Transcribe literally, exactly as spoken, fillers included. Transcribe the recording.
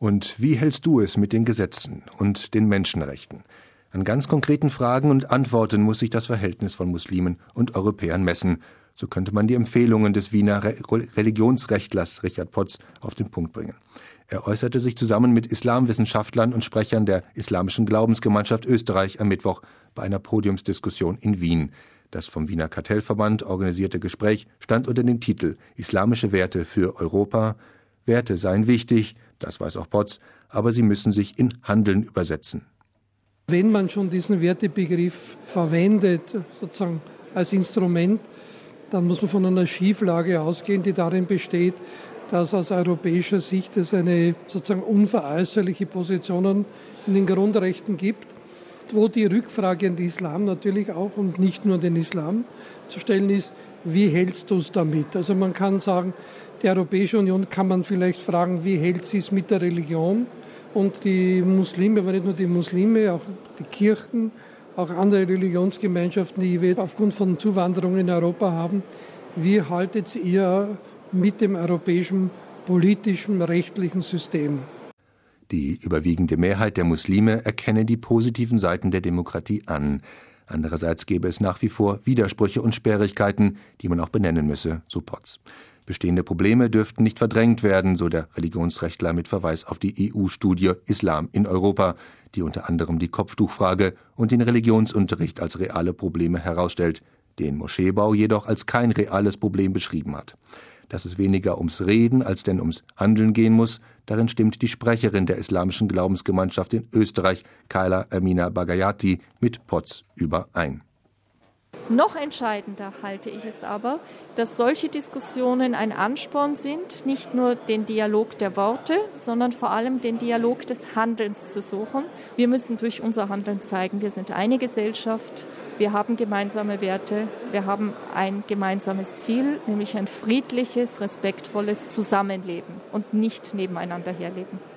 Und wie hältst du es mit den Gesetzen und den Menschenrechten? An ganz konkreten Fragen und Antworten muss sich das Verhältnis von Muslimen und Europäern messen. So könnte man die Empfehlungen des Wiener Re- Religionsrechtlers Richard Potz auf den Punkt bringen. Er äußerte sich zusammen mit Islamwissenschaftlern und Sprechern der Islamischen Glaubensgemeinschaft Österreich am Mittwoch bei einer Podiumsdiskussion in Wien. Das vom Wiener Kartellverband organisierte Gespräch stand unter dem Titel »Islamische Werte für Europa«. Werte seien wichtig, das weiß auch Potz, aber sie müssen sich in Handeln übersetzen. Wenn man schon diesen Wertebegriff verwendet, sozusagen als Instrument, dann muss man von einer Schieflage ausgehen, die darin besteht, dass aus europäischer Sicht es eine sozusagen unveräußerliche Position in den Grundrechten gibt, wo die Rückfrage an den Islam natürlich auch und nicht nur an den Islam zu stellen ist, wie hältst du es damit? Also man kann sagen, die Europäische Union kann man vielleicht fragen, wie hält sie es mit der Religion? Und die Muslime, aber nicht nur die Muslime, auch die Kirchen, auch andere Religionsgemeinschaften, die wir aufgrund von Zuwanderung in Europa haben, wie haltet ihr mit dem europäischen politischen, rechtlichen System? Die überwiegende Mehrheit der Muslime erkenne die positiven Seiten der Demokratie an. Andererseits gäbe es nach wie vor Widersprüche und Sperrigkeiten, die man auch benennen müsse, so Potz. Bestehende Probleme dürften nicht verdrängt werden, so der Religionsrechtler mit Verweis auf die E U-Studie Islam in Europa, die unter anderem die Kopftuchfrage und den Religionsunterricht als reale Probleme herausstellt, den Moscheebau jedoch als kein reales Problem beschrieben hat. Dass es weniger ums Reden als denn ums Handeln gehen muss, darin stimmt die Sprecherin der Islamischen Glaubensgemeinschaft in Österreich, Kayla Amina Bagayati, mit Potz überein. Noch entscheidender halte ich es aber, dass solche Diskussionen ein Ansporn sind, nicht nur den Dialog der Worte, sondern vor allem den Dialog des Handelns zu suchen. Wir müssen durch unser Handeln zeigen, wir sind eine Gesellschaft, wir haben gemeinsame Werte, wir haben ein gemeinsames Ziel, nämlich ein friedliches, respektvolles Zusammenleben und nicht nebeneinander herleben.